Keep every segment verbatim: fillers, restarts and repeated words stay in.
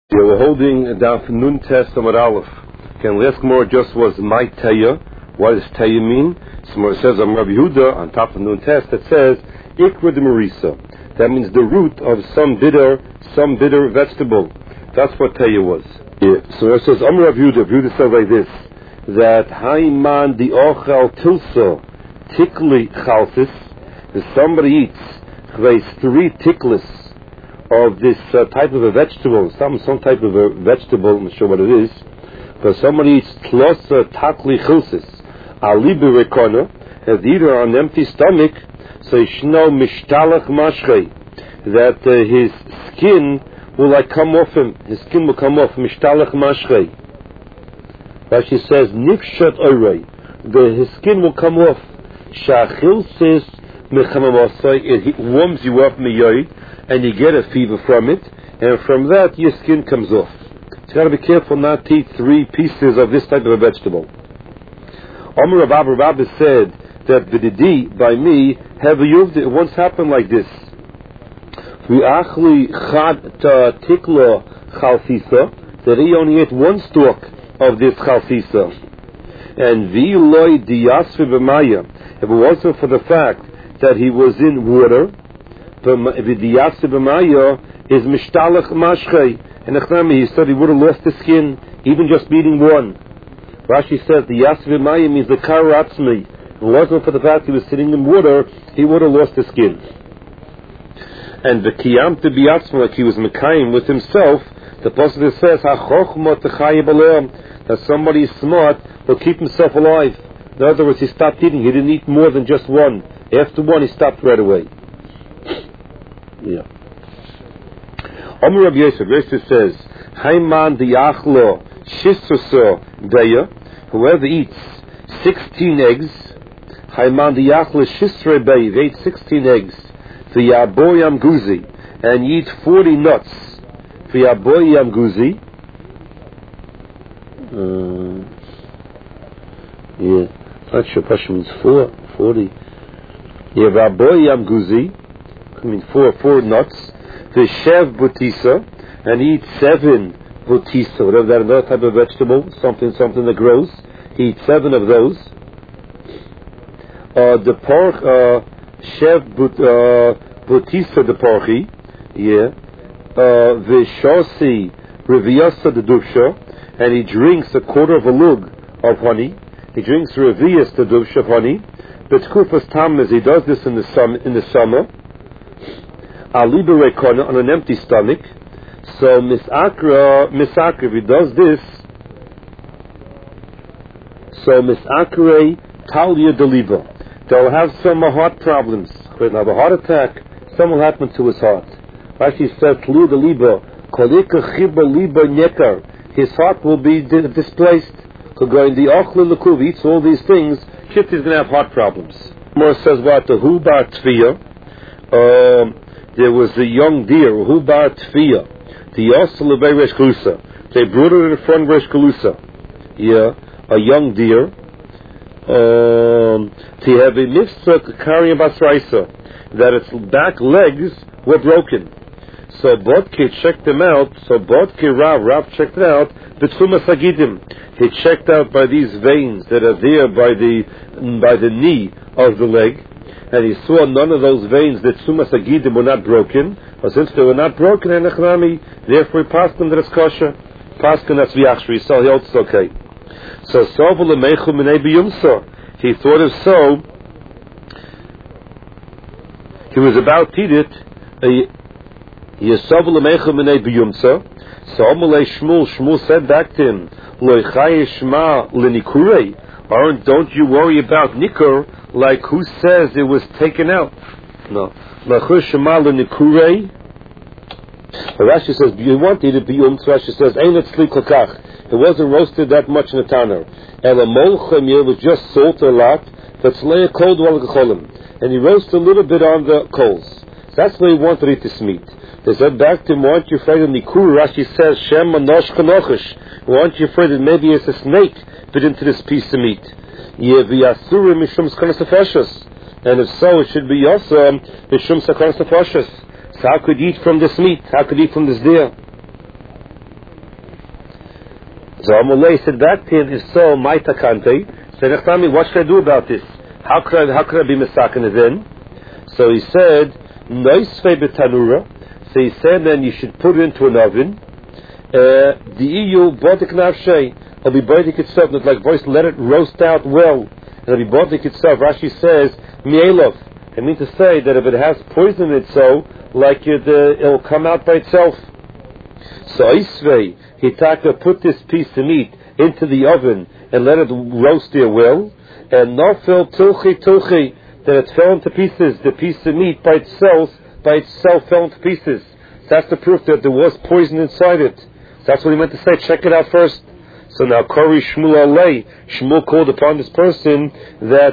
Yeah, we're holding down for Nun Test Amar Aleph. Again, last more just was my Taya. What does Taya mean? So it says Amar Rabbi Yehuda on top of Nun Test that says Ikra de Marisa. That means the root of some bitter, some bitter vegetable. That's what Taya was. Yeah. So it says Amar Rabbi Yehuda. Rabbi Yehuda says like this: that Haiman di Ochal Tilsa Tikli Chalsis. If somebody eats there's three tickles of this uh, type of a vegetable, some some type of a vegetable, I'm not sure what it is, but somebody eats tlosa takli chilsis, alibi rekona, has either on an empty stomach, so yishno mishtalach mashchei, that uh, his skin will like come off him, his skin will come off, mishtalach mashchei. Rashi says, nifshat oirei, the his skin will come off, shachilsis mechamamosai, it warms you up miyoid, and you get a fever from it, and from that your skin comes off. So you got to be careful not to eat three pieces of this type of a vegetable. Omer Rabab Rabab said that B'didi, by me, have used it. It once happened like this. V'achli chad tikla chalsisa, that he only ate one stalk of this chalsisa. And v'loi diyasvi b'maya, if it wasn't for the fact that he was in water, V'diyatsi b'maya is mishtalach mashchei, and he said he would have lost the skin even just eating one. Rashi says the yatsi b'maya means the karatzmi. If it wasn't for the fact he was sitting in water, he would have lost the skin. And the kiyam to biyatzma, like he was mekayim with himself, the pasuk says hachochma techayim b'leim, that somebody is smart will keep himself alive. In other words, he stopped eating. He didn't eat more than just one. After one, he stopped right away. Yeah. Omer Rabbi Yosef, Yosef says, Haiman diachlo shisoso deya, whoever eats sixteen eggs, Haiman diachlo shisre beya, they ate sixteen eggs, v'yaboyam guzi, and you eat forty nuts, v'yaboyam guzi, uh, yeah, not sure, Pasha means four, forty, yeah, v'yaboyam guzi, I mean four four nuts, the shev butisa, and he eats seven butisa, whatever that another type of vegetable, something something that grows. He eats seven of those. Uh, the pork, uh, shev but, uh, butisa the porchi, yeah. Uh, the shosi reviasa the dubsha, and he drinks a quarter of a lug of honey. He drinks revias the dubsha of honey. But kufas tamas, he does this in the sum in the summer. Aliba rekona, on an empty stomach. So misakra, misakra, if he does this, so misakre talia deliva, they'll have some uh, heart problems. They'll have a heart attack. Something will happen to his heart. Actually says talia deliva, kolika chiba liba nekar, his heart will be di- displaced. Going the ochla lekuv eats all these things. Shit, he's going to have heart problems. More says what the hubar tfiya. Um. There was a young deer, Hubar Tfiya, the Yosel of Resh Galusa. They brought it in front of Resh Galusa. Yeah, a young deer. Um, to have a mitzvah carrying basraisa, that its back legs were broken. So Bodke checked them out. So Bodke Rav, Rav checked it out. B'tchuma Sagidim, he checked out by these veins that are there by the by the knee of the leg. And he saw none of those veins that Suma Sagidim were not broken. But since they were not broken, and therefore he passed them that it's kosher. Passed them that's Vyachshri, so he holds it's okay. So Sovel Mechu Minei B'Yumsa, he thought of so, he was about to eat it. Yesovel Mechu Minei B'Yumsa. So Amalei Shmuel, Shmuel said back to him, Lo Chaye Shma L'Nikurei, aren't, don't you worry about Nikur, like who says it was taken out? No. Rashi says, you want it to be um, Rashi says, it wasn't roasted that much in the tanner. It was just salt a lot, and he roasted a little bit on the coals. That's why he wanted to eat this meat. They said back to him, aren't you afraid of Nikur? Rashi says, Shem Manosh Kanochish. Aren't you afraid that maybe it's a snake fit into this piece of meat? And if so, it should be also Mishum Sakanas Nefashos. So how could you eat from this meat? How could you eat from this deer? So Amalei said back to him, if so, my takante. Said, Echdami, what should I do about this? How could I, how could I be misaken then? So he said, Noisve betanura. So he said, then you should put it into an oven. The E U bodik nafshay. It'll be bodik itself. Not like voice. Let it roast out well. It'll be bodik itself. Rashi says, mielov. It means to say that if it has poison in it, so like it, uh, it'll come out by itself. So Isvei, Hitaka put this piece of meat into the oven and let it roast there well, and Nofel Tulchi Tulchi, that it fell into pieces. The piece of meat by itself, by itself fell into pieces. That's the proof that there was poison inside it. That's what he meant to say. Check it out first. So now Kori Shmuel Alei, Shmuel called upon this person that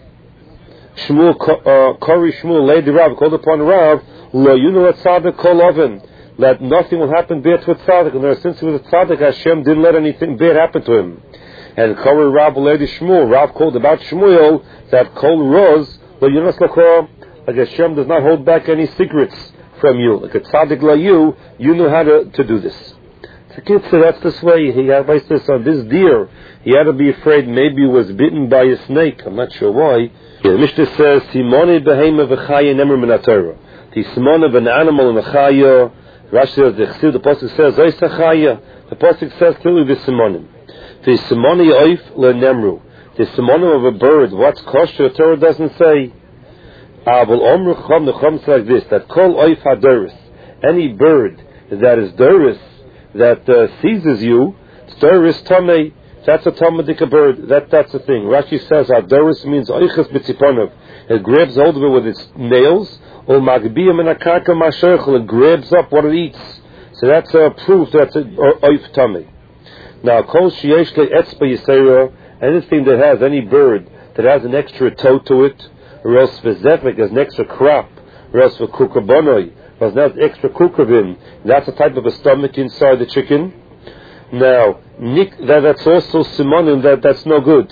Shmuel uh, Kori Shmuel Alei the Rav called upon Rav Lo Yunu Tzaddik Kol Oven, that nothing will happen bad to a tzaddik. And since he was a tzaddik, Hashem didn't let anything bad happen to him. And Kori Rav Alei Shmuel, Rav called about Shmuel that Kol Roz Lo Yunu Tzaddik, like Hashem does not hold back any secrets from you. Like a tzaddik like you, you know how to, to do this. The kid said that's this way. He had like this on this deer. He had to be afraid maybe he was bitten by a snake. I'm not sure why. Yeah, the Mishnah says, Simone behema v'chaya nemer min haTorah. The simone of an animal and a chaya. Rashi says, the Chassid, the Pasuk says, Ois hachaya. The Pasuk says clearly the simonim. The simone oif le'nemru. The simonim of a bird. What's kosher? The Torah doesn't say. Avol omru chum, the chum says like this, that kol oif hadoris. Any bird that is doris, that uh, seizes you, doris tamei. That's a Talmudic bird. That that's the thing. Rashi says Adoris means oiches b'tziponov. It grabs hold of it with its nails. Or magbiyam and akarka mashorchel. It grabs up what it eats. So that's a proof that's a oif tamei. Now kol sheyesh le'etzba yisera. Anything that has any bird that has an extra toe to it, or else v'zefik has an extra crop, or else for kukabonoi has an extra kukabin. That's a type of a stomach inside the chicken. Now, Nick, that, that's also simonim, that that's no good.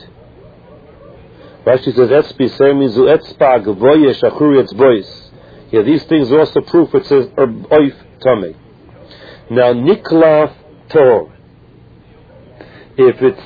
Rashi says, Etzpi, same means, Etzpa, Gvoye, Shachuri, Etzbois. Yeah, these things are also proof, it says, Oif, Tomei. Now, Niklaf, Tor. If it's,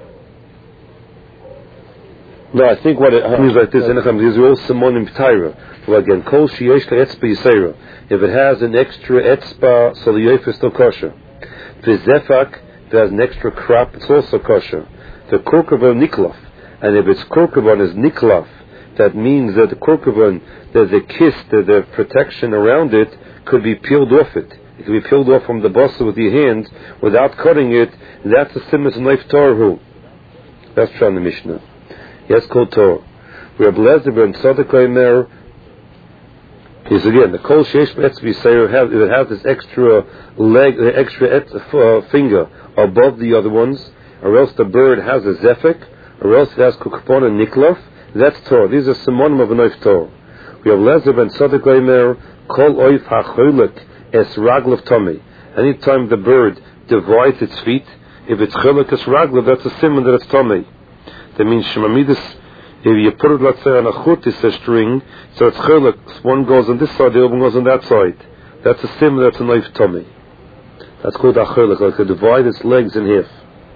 no, I think what it means like this, these are all simonim P'taira. Well, again, Kol Sheyesh Etzpa Yisera. If it has an extra Etzpa, so the Yoif is still kosher. The zefak, if it has an extra crop, it's also kosher. The korkavon niklaf, and if its korkavon is niklaf, that means that the korkavon, that the kiss, that the protection around it, could be peeled off it. It could be peeled off from the bossa with your hands without cutting it. That's a simas knife torah. That's from the Mishnah. Yes, called Torah. We have Lezer and Tzaddik Omer. Is again the kol sheish be'etzvi seir has if it has this extra leg, the extra et, uh, finger above the other ones, or else the bird has a zefik, or else it has kukpon and niklaf. That's Torah. These are simonim of an oif Torah. We have Lezer ben Tzaddik Omer kol oif hacholik es raglav tomei. Anytime the bird divides its feet, if it's cholik es raglav, that's a simon that it's tomei. That means shemamidus. If you put it, let's say, on a chut, it's a string, so it's chilek, one goes on this side, the other one goes on that side. That's a sim, that's a knife tummy. That's called a chilek, like to divide its legs in half.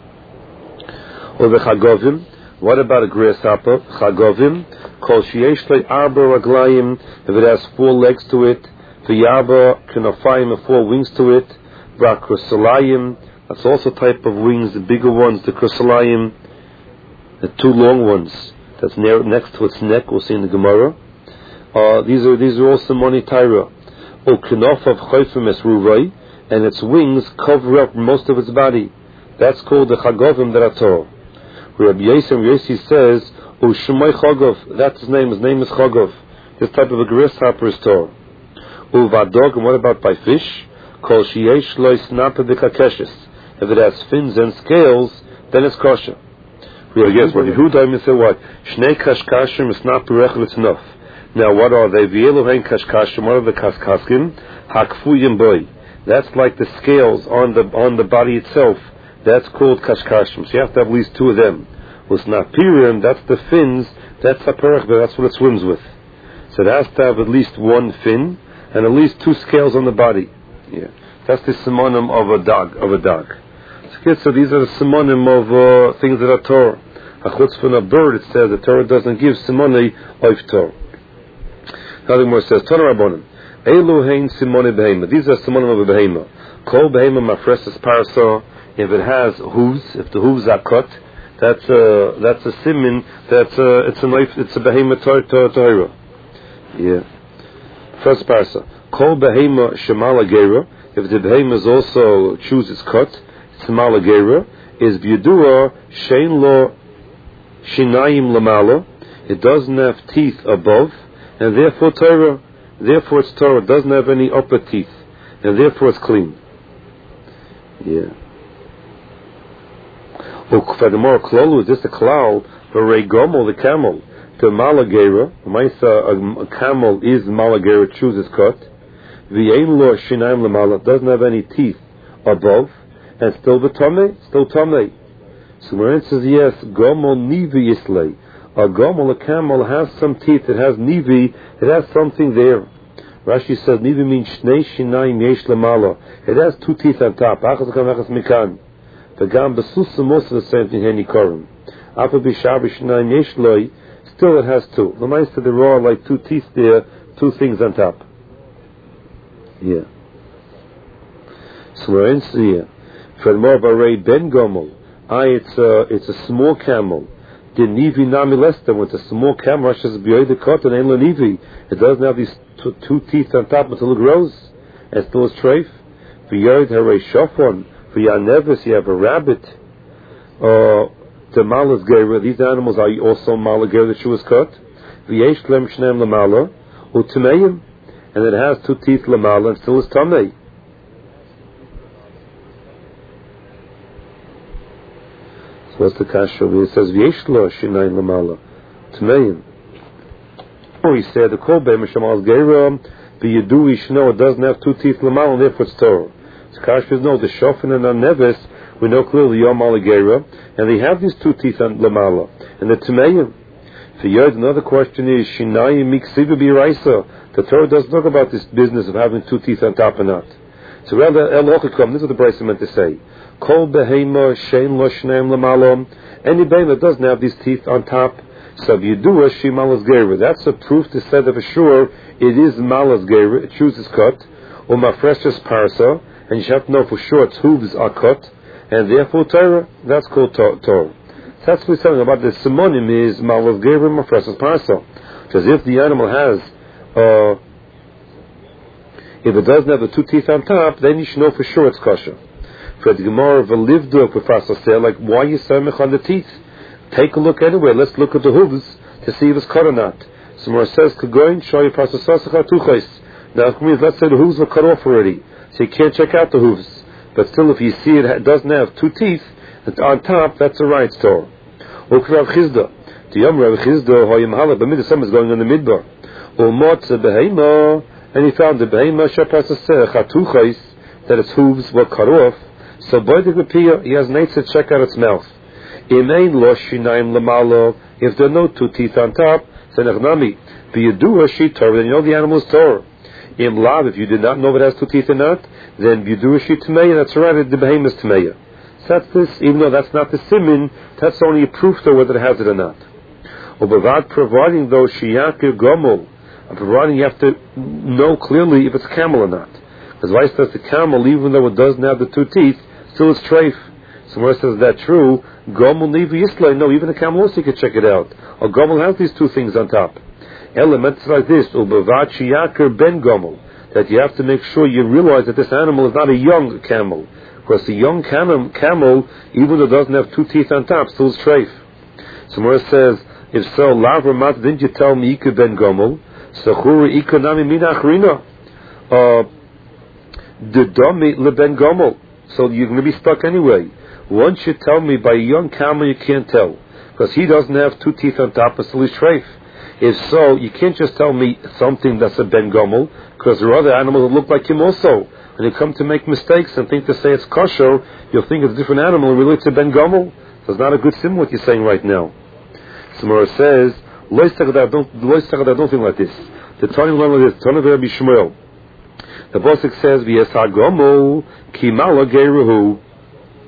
Or the chagovim, what about a grasshopper? Chagovim, kol sheyesh le arba raglayim, if it has four legs to it, v'yaba kinafayim, four wings to it, v'akrusalayim, that's also a type of wings, the bigger ones, the krusalayim, the two long ones. That's near, next to its neck, we'll see in the Gemara. Uh, these are these are all simoni taira. O kinof of chayfim es ruvay, and its wings cover up most of its body. That's called the chagovim that are Torah. Rabbi Yisem Yossi says, O shemay chagov, that's his name. His name is chagov. This type of a grasshopper is Torah. O vadog, and what about by fish? Kol sheyesh lo isnapa b'kakeshes. If it has fins and scales, then it's kosher. Well, yes, what Yehuda say what? Shnei kashkashim is not berechel enough. Now, what are they? V'yeluhein kashkashim. What are the kaskaskim? Hakfuyim boy. That's like the scales on the on the body itself. That's called kashkashim. So you have to have at least two of them. With napirim, that's the fins. That's a perech. That's what it swims with. So it has to have at least one fin and at least two scales on the body. Yeah, that's the simonim of a dog. Of a dog. So these are the simonim of uh, things that are Torah. Achutz from a bird, it says the Torah doesn't give simoni of Torah. Nothing more says, Torah Rabbanim. Elu hein simoni behema. These are simonim of a behema. Kol behema mafreses parasa. If it has hooves, if the hooves are cut, that's a that's a simin. That's a it's a knife. It's a behema Torah. Yeah. First parasa. Kol behema shemala gera. If the behema is also chooses cut, shemala gera is b'yudua shein lo shinayim lamala. It doesn't have teeth above, and therefore Torah. Therefore it's Torah. It doesn't have any upper teeth, and therefore it's clean. Yeah. Furthermore, klolu is just a klal for Rei Gomel, the camel. To malagera, a camel is malagera, chooses cut. V'yein lo shinayim lamala, doesn't have any teeth above, and still the tomei, still tomei. So when it says yes, gomel nivi islay. A gomel, a camel, has some teeth. It has nivi. It has something there. Rashi says nivi means shnei shinayim yesh lamala. It has two teeth on top. Achas kam achas mikan. The gam besusim also the same thing. Heni korim. Afa b'shar b'shinayim yesh loy. Still it has two. The mice to the raw like two teeth there, two things on top. Yeah. So we're in here. Furthermore, Barei Ben Gomel. I it's a it's a small camel. The Nivi Nami Lester, with a small camel, Rashi says b'yoy the cotton and Nivi. It doesn't have these two, two teeth on top until it grows, and still is treif. B'yoy Harei Shofon. For Yanevis, you have a rabbit. Uh, the malas gera. These animals are also mala gera that she was cut. V'yesh lem shneim lamala u'tmeim, and it has two teeth lamala and still is tamei. So what's the kasha? It says v'yesh lo shneim lamala tmeim. Oh, he said the kol beim shamal gera v'yedu ishno. It doesn't have two teeth lamala, and therefore it's Torah. So kasha is no the shofin and anevis. We know clearly Yom Malagera, and they have these two teeth on Lamala, and the Tmeim. For Yod, another question is Shinayim Miksiva Biraisa. The Torah doesn't talk about this business of having two teeth on top and not. So rather, El Ochikom, this is what the Bryce meant to say. Kol Behema Shein Lo Shneim Lamala. Any behema doesn't have these teeth on top. So Yidua Shi Malas Gera. That's a proof to say that for sure it is Malas Gera. Its shoes is cut. Or Mafreshas Parsa, and you have to know for sure its hooves are cut. And therefore Torah, that's called Torah. So that's what we're saying about the simonim is Malas Gera Mafreshas Parsa. Because if the animal has, uh, if it doesn't have the two teeth on top, then you should know for sure it's kosher. For the Gemara of a livduk with Fasaseh, like why are you samech on the teeth? Take a look anyway. Let's look at the hooves to see if it's cut or not. So Gemara says, "Kagoin shoy Fasaseh tuchais." Now it means let's say the hooves were cut off already, so you can't check out the hooves. But still, if you see it doesn't have two teeth on top, that's a right Torah. Ukrav Chizda, the Yom Rav Chizda Hoyim Halab. But the sun is going on the midbar. Ulmotze behema, and he found the behema shapasaseh chatuchais that its hooves were cut off. So by the Gapia, he has nights to check out its mouth. Imein lo shinayim lamalo. If there are no two teeth on top, senechnami biyadu she Torah. Then you know the animal is Torah. Im lav, if you did not know if it has two teeth or not, then biyadu she tmeya. That's right. The behema is tmeya. So that's this. Even though that's not the simin, that's only a proof to whether it has it or not. Ubavad providing though shiyakir gomel. Providing you have to know clearly if it's camel or not. Because why says the camel, even though it doesn't have the two teeth, still is treif. So where says that true? Gomel nivi yislay. No, even a camel also you can check it out. A gomel has these two things on top. Elements like this, ubavad shiyakir ben gomel, that you have to make sure you realize that this animal is not a young camel. Because the young camel, camel, even though it doesn't have two teeth on top, still is treif. So where it says, if so, lavra mat, didn't you tell me ikir ben gomel? Sachura ikonami minachrina. Uh, the domi leben gomel. So you're going to be stuck anyway. Once you tell me by a young camel, you can't tell. Because he doesn't have two teeth on top, but still he's treif. If so, you can't just tell me something that's a ben gomel, because there are other animals that look like him also. When you come to make mistakes and think to say it's kosher, you'll think it's a different animal and relate to ben gomel. So it's not a good sim what you're saying right now. Samara says, Lo Yisachadar, don't think like this. The Tanya learn like this. Tanya Rabbi Shmuel. The Bosik says, V'yes ha'gomel ki mala geruhu.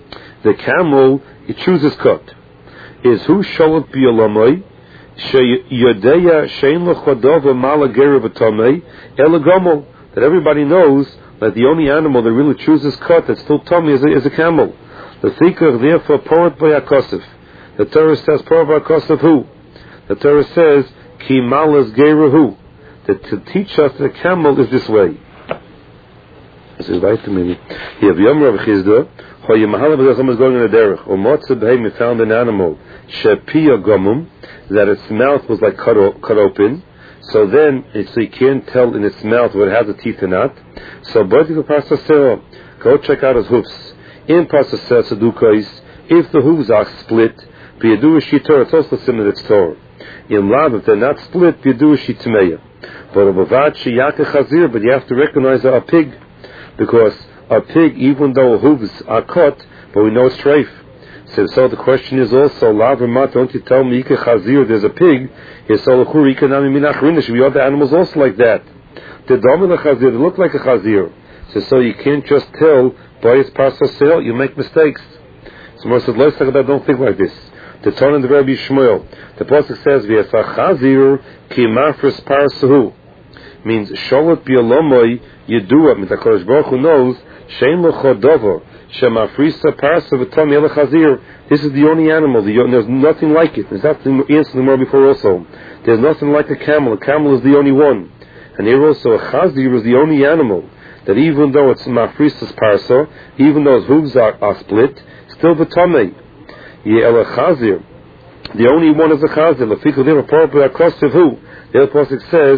The camel, it chooses cut. Is who sholot bi'olamai, sheyodeya shein l'chodova malagera v'tomei, elagomel, that everybody knows that the only animal that really chooses cut that's still tummy is a, is a camel. The Thikach, therefore, porat b'yakosef. The Torah says, porat b'yakosef who? The Torah says, ki malas gerahu, that to teach us that a camel is this way. This is right to me. Here, v'yom Rav Chizda, hoye mahalav b'dechem is going in a derech, or motzah b'hem, he found an animal, she'piyah gomum, that its mouth was like cut, o- cut open, so then, it, so you can't tell in its mouth whether it has a teeth or not. So, b'otik v'pasaseo, go check out his hoofs. In pasaseo tzedukais, if the hooves are split, b'yadu shitor, it's also similar to its Torah. In lav, if they're not split, b'yadu shitmeya. But a bavad sheyaka chazir, but you have to recognize a pig, because a pig, even though hooves are cut, but we know it's treif. So, so the question is also, lav mat, don't you tell me ika chazir, there's a pig? Yes, so l'chur ika nami minachrina, should be other animals also like that. The dominant chazir, they look like a chazir. So, so you can't just tell by its pasasel, you make mistakes. So Moshe said, let's talk about, don't think like this. The Torah in the Rabbi Shmuel, the pasuk says, v'yasa chazir ki mafres parasahu, means sholot bi'olomoi yedua, means HaKadosh Baruch Hu knows, shein l'chodovo, shemafrisa parasa v'tom yel chazir. This is the only animal, the, there's nothing like it. There's nothing answered more before also. There's nothing like a camel. A camel is the only one. And here also, a chazir is the only animal that even though it's mafrisas parsa, even though its hooves are, are split, still v'tomei. Yel chazir. The only one is a chazir. Lefikul there appropriate across of who? The other pasuk says,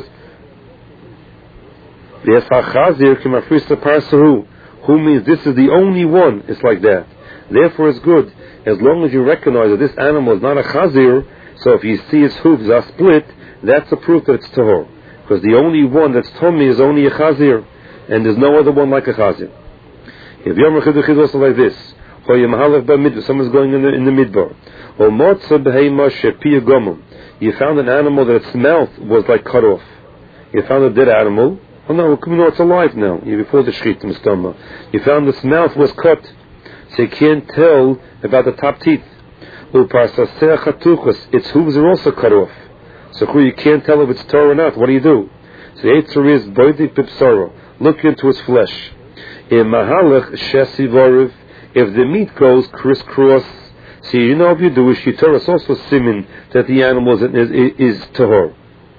Yes, chazir ki mafrisa parsa who? Who means this is the only one. It's like that. Therefore, it's good as long as you recognize that this animal is not a chazir. So if you see its hooves are split, that's a proof that it's tahor. Because the only one that's tummy is only a chazir, and there's no other one like a chazir. If Yom Chidduch is also like this, someone's going in the, in the midbar. You found an animal that its mouth was like cut off. You found a dead animal. Oh no, we know it's alive now. Before the shchitim stoma, you found its mouth was cut, so you can't tell about the top teeth. Its hooves are also cut off, so you can't tell if it's Torah or not. What do you do? So the answer is boidik pipsara. Look into its flesh. In mahalach shesivariv, if the meat goes crisscross, see, you know if you do a shitor, it's also simin that the animal is is, is tahor.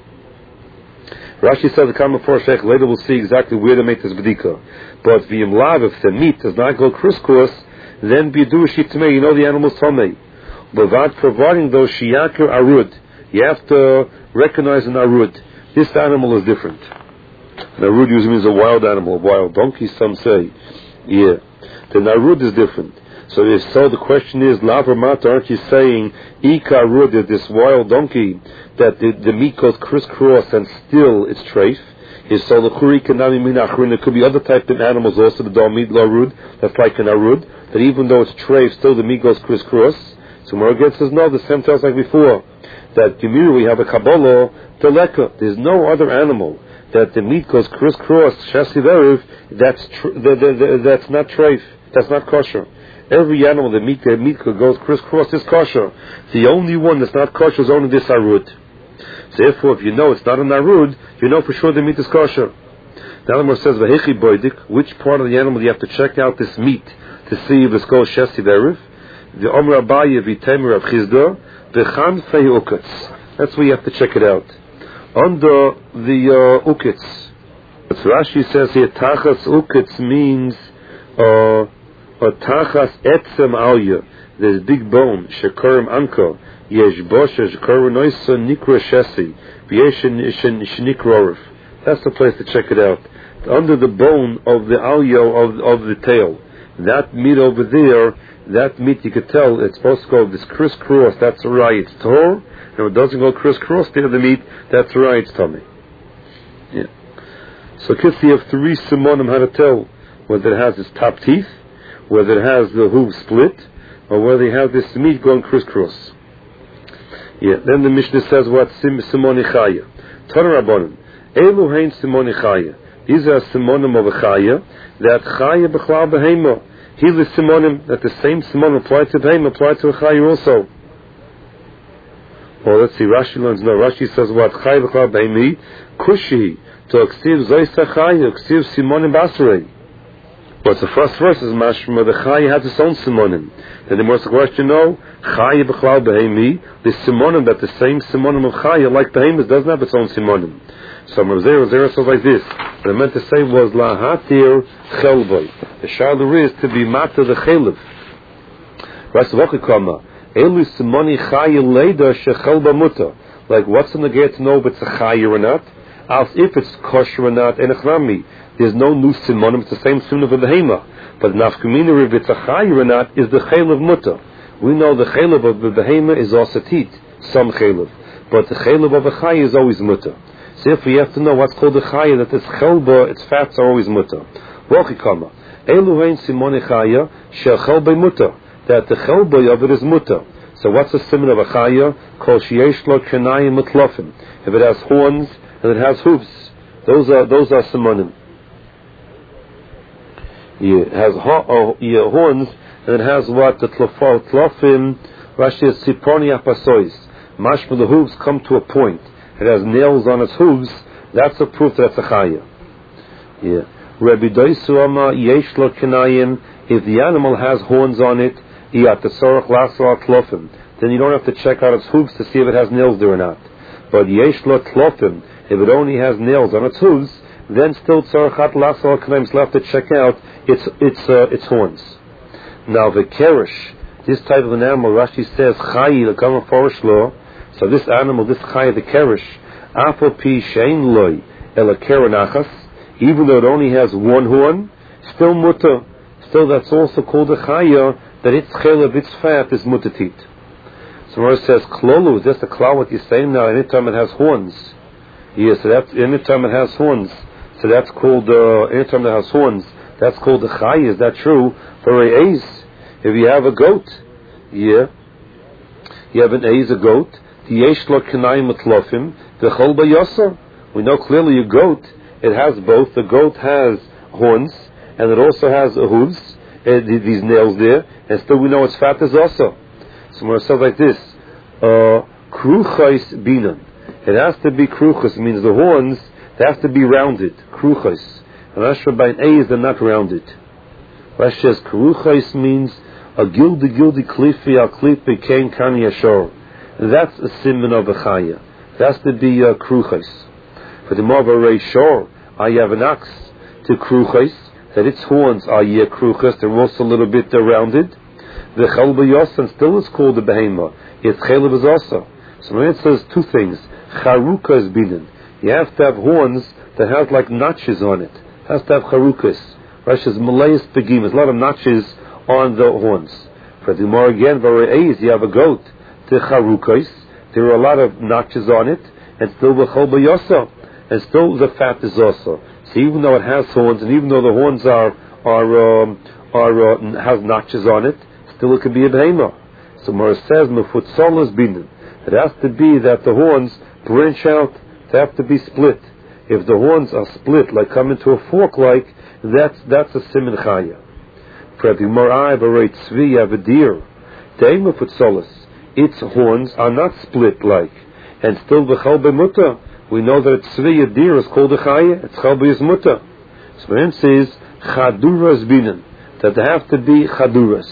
Rashi says the Kama Shech, later we'll see exactly where to make this b'dika. But v'im lav, if the meat does not go crisscross, then bidu shitmei, you know the animal's tamei. But providing those shiyakir arud, you have to recognize an arud. This animal is different. An arud usually means a wild animal, a wild donkey, some say. Yeah. The arud is different. So if so, the question is, lav or mata, aren't you saying, ika arud is this wild donkey, that the, the meat goes crisscross and still it's treif? Is so the churi kanami minachrin. There could be other type of animals also, the dal meat larud, that's like an arud, that even though it's treif, still the meat goes crisscross. So Morgan says, no, the same tells like before, that Gemir, we have a Kabbalah, teleka. There's no other animal that the meat goes crisscross, shasiv, that's tr- the, the, the, that's not treif, that's not kosher. Every animal, the meat, the meat goes crisscross is kosher. The only one that's not kosher is only this arud. So therefore, if you know it's not an arud, you know for sure the meat is kosher. The Alamor says, Vahechi boidik, which part of the animal do you have to check out this meat to see if it's called shesiv erev? The Omer Abaye v'Temer Rav Chizda v'Chan Fei Uketz. That's where you have to check it out. Under the uh, Uketz, what Rashi says here, Tachas Uketz means uh, a Tachas Etzem Alya. There's big bone, Shekarim Anka, Yesh Bosha Shekarim Noisa Nikra Shesi, V'Yesh Shnikra Orif. That's the place to check it out. Under the bone of the Alya of, of the tail. That meat over there, that meat you could tell it's supposed to go this crisscross, that's right, it's tor. And if it doesn't go crisscross there, the meat, that's right, it's tummy. Yeah. So kids, you have three simonim how to tell whether it has its top teeth, whether it has the hoof split, or whether you have this meat going crisscross. Yeah. Then the Mishnah says what simoni chaya. Torah rabbanim. Elu hein simoni chaya. These are simonim of a chaya that chaya b'chlal behema. He the simonim, that the same simonim applied to Behema applied to a Chaya also. Well, let's see, Rashi learns, no, Rashi says what? Chaya v'chal Behemi, Kushi, to Ksiv Zoysa Chaya, Ksiv Simonim Basrei. But the first verse is Mashma, the Chaya has its own simonim. Then the more question, no, Chaya v'chal Behemi, the simonim, that the same simonim of Chaya, like Behema, doesn't have its own simonim. So Rav Zera Zera says like this. What I meant to say was La Hatir Chelboy. The shadow is to be mata the chelev. Rasavokikama. Elu Simoni Chaya Leda Shechelba Muta. Like what's in the gate to know if it's a Chaya or not? As if it's kosher or not. Enechnami. There's no new simonim. It's the same sin of a behema. But nafkamina if it's a Chaya or not is the chelev Muta. We know the chelev of the behema is also tit. Some chelev. But the chelev of a Chaya is always Muta. So if we have to know what's called the chaya, that this chelba, its fats are always muta. V'ochikama. Eluhein simone chaya, shel chelba muta. That the chelba of it is muta. So what's the simon of a chaya? Kol sheyesh lo kenayim mutlofim. If it has horns and it has hooves, those are those are simonim. It has ho- oh, yeah, horns and it has what? The tlofim, Rashi is siponi apasois. Mashma, the hooves come to a point. It has nails on its hooves, that's a proof that it's a chaya. Yeah. Rabbi Doisu Ama yesh lo kenayim, if the animal has horns on it, yat tesorach lasar tlofim, then you don't have to check out its hooves to see if it has nails there or not. But yesh lo tlofim, if it only has nails on its hooves, then still tzorachat lasar kenayim, so have to check out its its uh, its horns. Now the kerish, this type of an animal, Rashi says chayi, the common forest law. So this animal, this chaya, the kerish, afal pi shein loy el kerenachas, even though it only has one horn, still muta. Still, that's also called a chaya, that its chelev, its fat is mutatit. So Moshe says klolu, that's the klal what you're saying now. Anytime it has horns, yes, so that's anytime it has horns. So that's called uh, anytime it has horns, that's called a chaya. Is that true? For a ace, if you have a goat, yeah, you have an ace, a goat. We know clearly a goat, it has both. The goat has horns and it also has hooves, uh, these nails there, and still we know its fat is also. So when it says like this, kruchais binan, it has to be kruchas, means the horns, they have to be rounded, kruchais. And Rashi by an A is they're not rounded. Rashi says kruchais means a gildi gildi klifi al klipi kain kani ashor. That's a simon of a chaya. It has to be uh, kruchais. For the more of a reishor, I have an ox to kruchais, that its horns are yeah kruchas, they're also a little bit uh, rounded. The chelba yosan still is called the behema. Its chelev is also. So when it says two things, charuka is binin. You have to have horns that have like notches on it. It has to have charukas. Rashi says malayas begim. There's a lot of notches on the horns. For the more again, vareis, you have a goat. The charukais, there are a lot of notches on it, and still the chelba yosa, and still the fat is also. So even though it has horns, and even though the horns are are um, are uh, has notches on it, still it could be a behema. So Moshe says mefutzol is binin. It has to be that the horns branch out. They have to be split. If the horns are split, like come into a fork, like that's that's a simin chaya. For the morai b'rei tzvi have a deer. They mefutzolas. Its horns are not split like, and still the chelba muta. We know that it's tzvi, a deer, is called a chaya. Its chelba is muta. So when it says chaduras binin, that they have to be chaduras.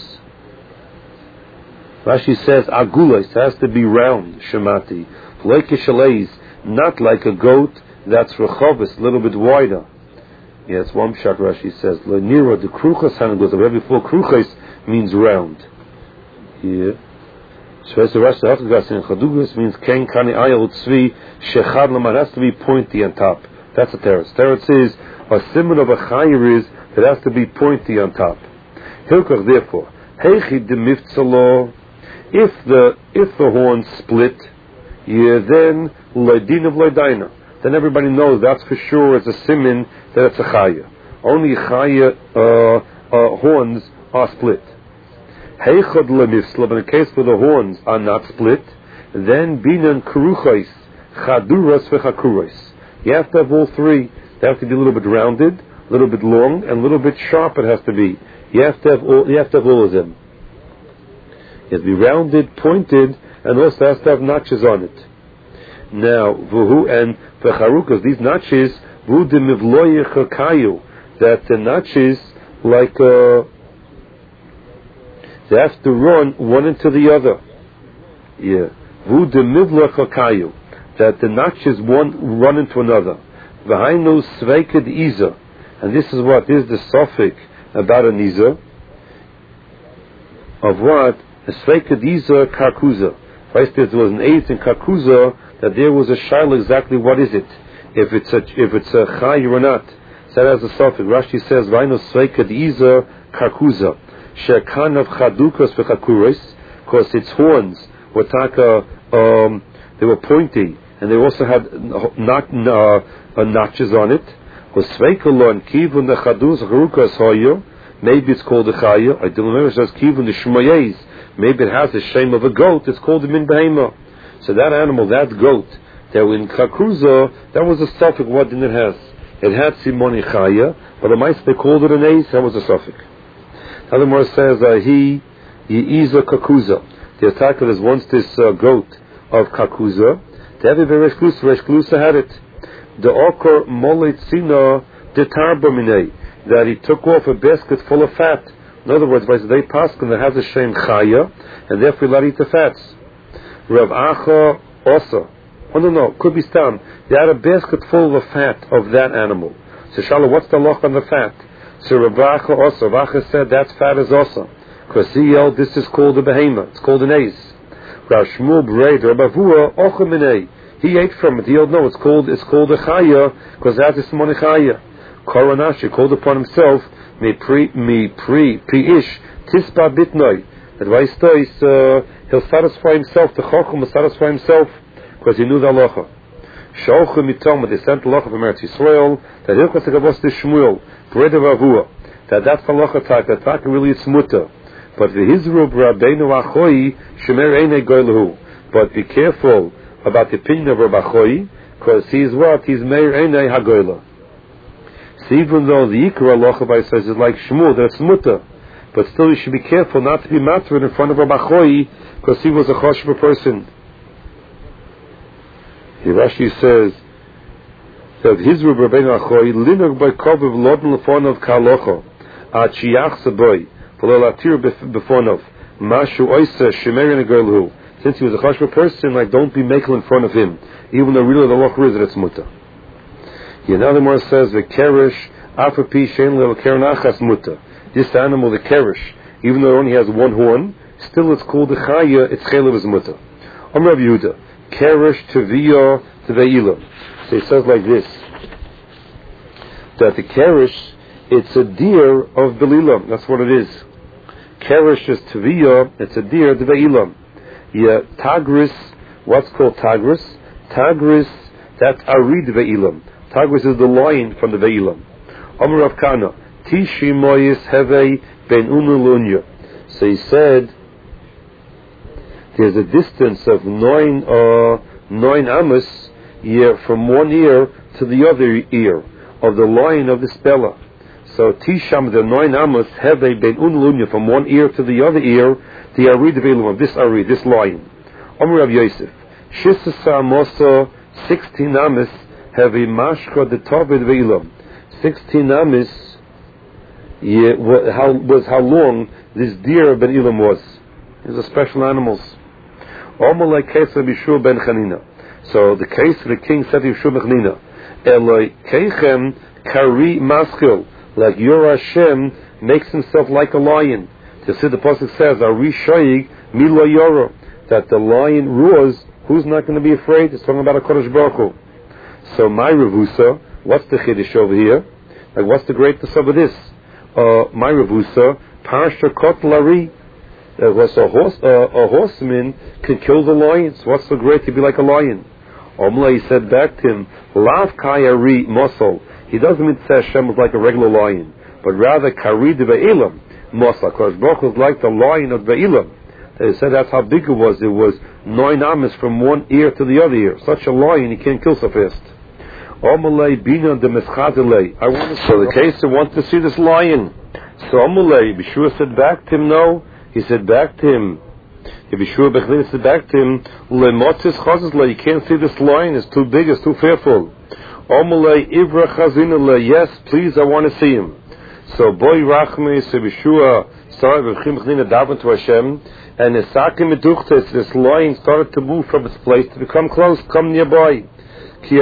Rashi says agulas, it has to be round. Shemati, like a shaleis, not like a goat that's rechovis, a little bit wider. Yes, one shot Rashi says lenira the kruchas hanagos. The very full kruchas means round. Yeah. So as the rest of the Chadugas means Ken Kani Ayel Tzvi Shechad Lamar, has to be pointy on top. That's a teretz. Teretz is a simon of a chayir is it has to be pointy on top. Hilkach therefore, Heichi Demiftalo, if the if the horns split, yeah, then Leidin of Leidaina. Then everybody knows that's for sure it's a simon that it's a chaya. Only chaya uh, uh, horns are split. Heichad lemifsla, in a case where the horns are not split, then binan kruchais, chaduras v'chakurais. You have to have all three. They have to be a little bit rounded, a little bit long, and a little bit sharp it has to be. You have to have all, you have to have all of them. It has to be rounded, pointed, and also has to have notches on it. Now, vuhu and the charukas, these notches, vuhu de mivloye chakayu, that the notches, like, uh, they have to run one into the other. Yeah. Vuhu de mivloye chakayu, that the notches one run into another. V'hainu sveiked iza, and this is what is the suffix about an iza, of what? A sveiked iza karkuza. Right, there was an eighth in karkuza, that there was a shaila exactly what is it, if it's a if it's a chay or not. So that as a suffix. Rashi says vaino sveiked iza karkuza shekan of chadukas v'chakuris, because its horns were taka, um, they were pointy, and they also had not uh, uh, notches on it. Maybe it's called a chaya. I don't remember. It says kivun the shmoyes. Maybe it has the shame of a goat. It's called a min behema. So that animal, that goat, that in Kakuza, that was a suffix. What did it has? It had simoni chaya, but the mice they called it an ace. That was a suffix. The other more says uh, he yi'iza Kakuza. The attacker is once this uh, goat of Kakuza. The every Resh Klusa, Resh Klusa had it. The okor molit sina de tarbaminei, that he took off a basket full of fat. In other words, by they paskin that has a shame chaya, and therefore let eat the fats. Rav Acha also. Oh no, no, could be stam. They had a basket full of fat of that animal. So Shalom, what's the loch on the fat? So Rav Acha also. Rav Acha said that fat is also. Because he yelled, this is called a behema. It's called an ace. Rav Shmuel B'rei, Rav Avua, ocha minei. He ate from it. He yelled, no, it's called it's called a chaya, because that is simoni chaya. Koranashi called upon himself, me pre me pre ish tispa bitnoi. That why stois uh, he'll satisfy himself. The chacham will satisfy himself because he knew the halacha. Shauchu mitoma, they sent the halacha from Eretz Yisrael. That hilchos hagavos to Shmuel, bread of avua. That that's the halacha tak. That tak really is muta. But the hizru b'Rabbeinu achoi shemer einei goylehu. But be careful about the opinion of Rabbi Achoi, because he's what? He's meir einei hagoyla. So even though the Yikra halacha says is like Shmuel, that's muta. But still, you should be careful not to be matrid in front of Rabbi Achoi, because he was a choshev person. Here Rashi says that his Rabbeinu Achoi linug by kovev lodin lefonov kalocha at shiach saboy v'lo latir befonov mashu oisa shemerin agolhu. Since he was a choshev person, like don't be makel in front of him, even though really the loch is that it's muta. Another more says the kerish afapi shein lel kerenachas muta. This animal, the kerish, even though it only has one horn, still it's called the chaya, its chelev is muta. Amar Rav Yehuda, kerish teviya teveila. So it says like this, that the kerish, it's a deer of belilam. That's what it is. Kerish is teviya, it's a deer teveila. Yeah, tagris, what's called tagris? Tagris, that's ari teveila. Tagris is the lion from the veila. Amar Rav Kana, Tishi Moyes Heve Ben Unulunya. So he said there's a distance of nine uh, nine amos ear from one ear to the other ear of the line of the spella. So Tisham the nine amos Heve Ben Unulunya from one ear to the other ear, the Ari Develum of this Ari, this line. Amr Rav Yosef, Shisasa Mosa sixteen amos Heve Mashka the Tavid Veilam. Sixteen amos. Yeah, what, how was how long this deer Ben Elam was? These are special animals. Almost like case of Yeshua ben Chanina. So the case of the king said to Yeshua ben Chanina, Eloi keichem kari maskil, like your Hashem makes himself like a lion. You see the pasuk says, Ari shoyig milo yoro, that the lion roars. Who's not going to be afraid? It's talking about a Kodesh Baruch Hu. So my revusa, what's the chiddush over here? Like what's the greatness of this? Uh, my revusa, Parsha Kot Lari, uh, was a horse, uh, a horseman can kill the lions. What's so great to be like a lion? Omla, he said back to him, Lav Kayari Mosel. He doesn't mean to say Hashem was like a regular lion, but rather Kari de Ve'ilam Mosel. Because Baruch was like the lion of Ve'ilam. They said that's how big it was. It was nine amas from one ear to the other ear. Such a lion, he can't kill so fast. I want to, so the case I want to see this lion. So Amulei, Yeshua said back to him, no. He said back to him, Yeshua Bechlin said back to him, Lemotzis Chazizle, you can't see this line, it's too big, it's too fearful. Amulei Ivra Chazinale, yes, please, I want to see him. So Boy Rachmi, so Yeshua started with Chimchnina daven to Hashem, and the Sakim Meduchtes, this line started to move from its place to become close, come nearby. When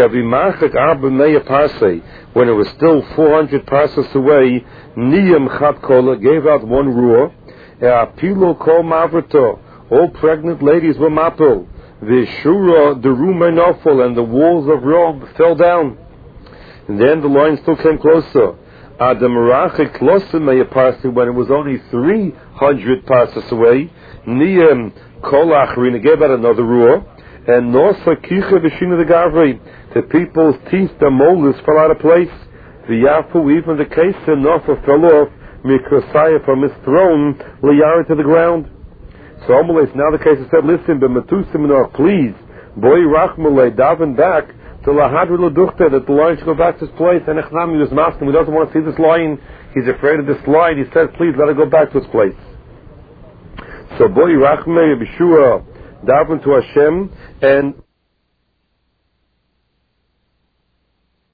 it was still four hundred parsecs away, Niyam Chat Kola gave out one ruah. Apilo Kol Mavrato, all pregnant ladies were mapil. Vishura, the room nofel, and the walls of Rome fell down. And then the line still came closer. Adamarachik Losim Parse, when it was only three hundred parsecs away, Niyam Kol Achrina gave out another ruah. And Nosa Kicha Vishina the Gavri, the people's teeth, the molars fell out of place. The Yafu, even the case, and Nosa fell off, Mikrosaya from his throne, Liyara to the ground. So Amalek, now the case is said, listen, but Matusim Noach, please, Boy Rachmulei, daven back to Lahadri Laduchte, that the lion should go back to his place. And Echnami was masking, he doesn't want to see this lion, he's afraid of this lion. He said, please let it go back to its place. So Boy Rachmulei, Yeshua, daven to Hashem, and